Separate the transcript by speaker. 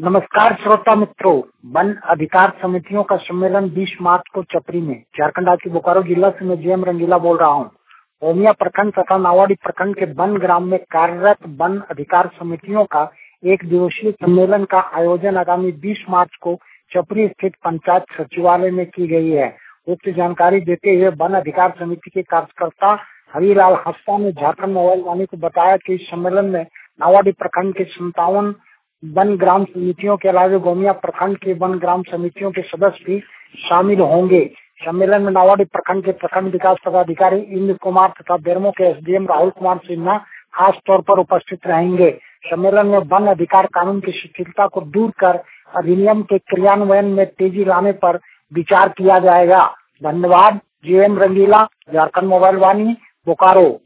Speaker 1: नमस्कार श्रोता मित्रों, वन अधिकार समितियों का सम्मेलन 20 मार्च को चपरी में, झारखंड राज्य बोकारो जिला से मैं जेएम रंगीला बोल रहा हूँ। ओमिया प्रखंड तथा नावाडी प्रखंड के वन ग्राम में कार्यरत वन अधिकार समितियों का एक दिवसीय सम्मेलन का आयोजन आगामी 20 मार्च को चपरी स्थित पंचायत सचिवालय में की गई है। उक्त जानकारी देते हुए वन अधिकार समिति के कार्यकर्ता हरिलाल हस्ता ने झारखंड मोबाइल वाणी को बताया कि इस सम्मेलन में नावाडी प्रखंड के 57 वन ग्राम समितियों के अलावा गोमिया प्रखंड के वन ग्राम समितियों के सदस्य भी शामिल होंगे। सम्मेलन में नावाडी प्रखंड के प्रखंड विकास पदाधिकारी इंद्र कुमार तथा बेरमो के एसडीएम राहुल कुमार सिन्हा खास तौर पर उपस्थित रहेंगे। सम्मेलन में वन अधिकार कानून की शिथिलता को दूर कर अधिनियम के क्रियान्वयन में तेजी लाने पर विचार किया जाएगा। धन्यवाद। जेएम रंगीला, झारखंड मोबाइल वाणी, बोकारो।